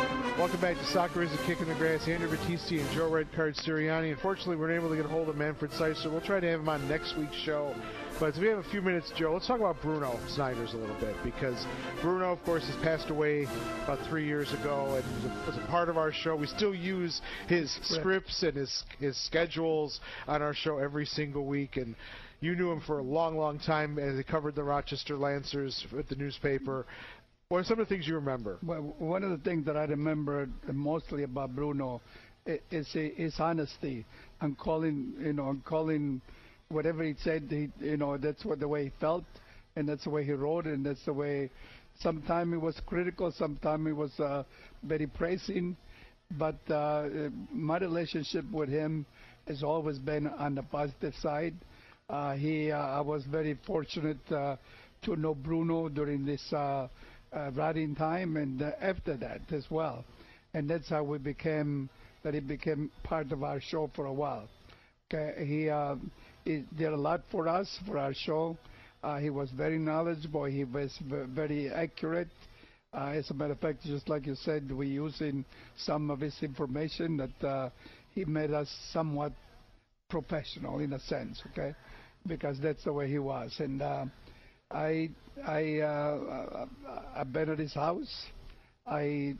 Welcome back to Soccer is a Kick in the Grass. Andrew Battisti and Joe Redcard Sirianni. Unfortunately, we're unable to get a hold of Manfred Seitzer. We'll try to have him on next week's show. But if we have a few minutes, Joe, let's talk about Bruno Snijders a little bit, because Bruno, of course, has passed away about 3 years ago and was a part of our show. We still use his scripts and his schedules on our show every single week. And you knew him for a long, long time as he covered the Rochester Lancers with the newspaper. What are some of the things you remember? Well, one of the things that I remember mostly about Bruno is his honesty and calling whatever he said. That's the way he felt, and that's the way he wrote, and that's the way. Sometimes he was critical, sometimes he was very praising, but my relationship with him has always been on the positive side. I was very fortunate to know Bruno during this writing time and after that as well, and that's how he became part of our show for a while. Okay, he did a lot for us, for our show. He was very knowledgeable. He was very accurate. As a matter of fact, just like you said, we using some of his information that he made us somewhat professional in a sense, okay, because that's the way he was. And I've been at his house. I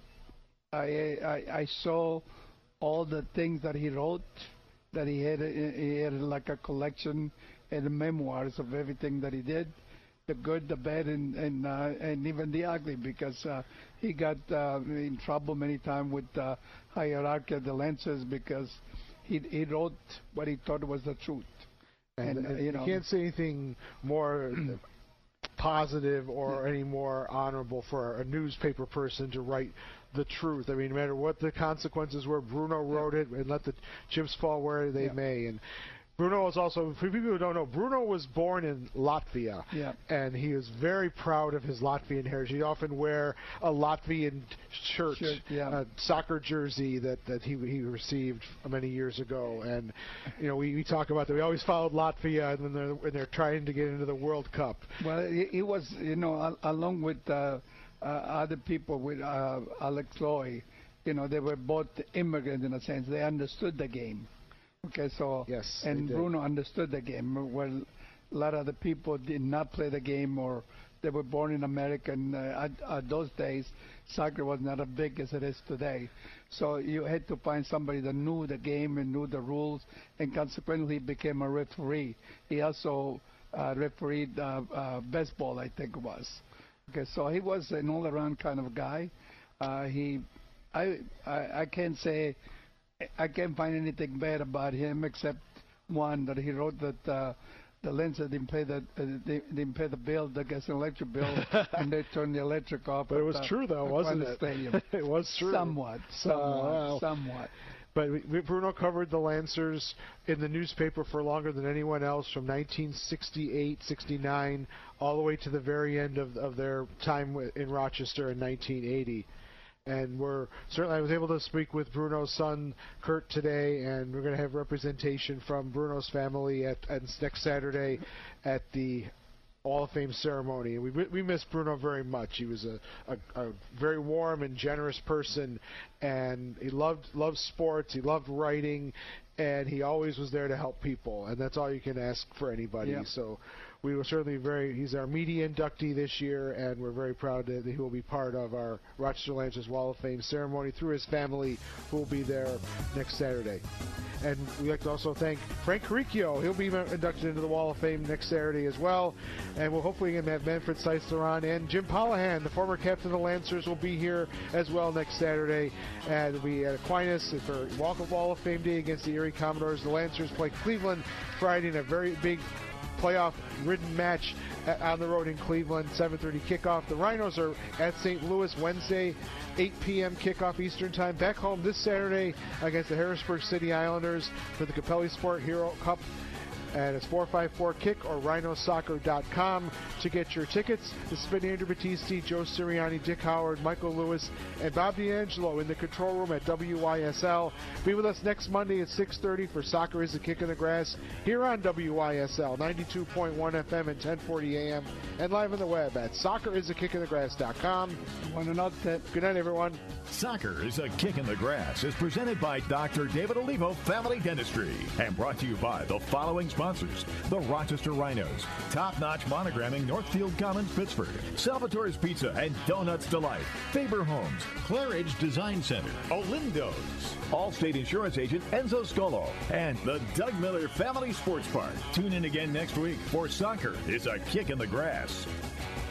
saw all the things that he wrote, that he had like a collection and memoirs of everything that he did, the good, the bad, and even the ugly, because he got in trouble many times with the hierarchy of the Lancers because he wrote what he thought was the truth. And you can't say anything more positive or any more honorable for a newspaper person to write the truth. I mean, no matter what the consequences were, Bruno wrote it and let the chips fall where they may. And Bruno was also, for people who don't know, Bruno was born in Latvia, and he was very proud of his Latvian heritage. He'd often wear a Latvian shirt, a soccer jersey that he received many years ago. And we talk about that. We always followed Latvia when they're trying to get into the World Cup. Well, he was, along with other people, with Alex Loy, they were both immigrants in a sense. They understood the game. Okay, so and Bruno understood the game. Well, a lot of the people did not play the game, or they were born in America. And at those days, soccer was not as big as it is today. So you had to find somebody that knew the game and knew the rules, and consequently became a referee. He also refereed baseball, I think it was. Okay, so he was an all-around kind of guy. I can't say. I can't find anything bad about him except one, that he wrote that the Lancers didn't pay the bill, the gas and electric bill, and they turned the electric off. But it was true, though, wasn't it? Stadium. It was true. Somewhat. But Bruno covered the Lancers in the newspaper for longer than anyone else, from 1968, 69, all the way to the very end of their time in Rochester in 1980. And I was able to speak with Bruno's son, Kurt, today, and we're going to have representation from Bruno's family at next Saturday at the Hall of Fame ceremony. And we miss Bruno very much. He was a very warm and generous person, and he loved sports. He loved writing, and he always was there to help people. And that's all you can ask for anybody. Yeah. So we were certainly he's our media inductee this year, and we're very proud that he will be part of our Rochester Lancers Wall of Fame ceremony through his family, who will be there next Saturday. And we'd like to also thank Frank Caricchio. He'll be inducted into the Wall of Fame next Saturday as well. And we'll hopefully have Manfred Seitzer on. And Jim Pollahan, the former captain of the Lancers, will be here as well next Saturday. And we'll be at Aquinas for Walk of Wall of Fame Day against the Erie Commodores. The Lancers play Cleveland Friday in a very big playoff-ridden match on the road in Cleveland, 7:30 kickoff. The Rhinos are at St. Louis Wednesday, 8 p.m. kickoff Eastern Time. Back home this Saturday against the Harrisburg City Islanders for the Capelli Sport Hero Cup And it's 454-KICK or rhinosoccer.com to get your tickets. This has been Andrew Battisti, Joe Sirianni, Dick Howard, Michael Lewis, and Bob D'Angelo in the control room at WYSL. Be with us next Monday at 6:30 for Soccer is a Kick in the Grass here on WYSL 92.1 FM and 1040 AM and live on the web at soccerisakickinthegrass.com. Good night, everyone. Soccer is a Kick in the Grass is presented by Dr. David Olivo Family Dentistry and brought to you by the following sponsors: the Rochester Rhinos, Top Notch Monogramming, Northfield Commons, Pittsburgh, Salvatore's Pizza and Donuts Delight, Faber Homes, Claridge Design Center, Olindo's, Allstate Insurance Agent Enzo Scolo, and the Doug Miller Family Sports Park. Tune in again next week for Soccer is a Kick in the Grass.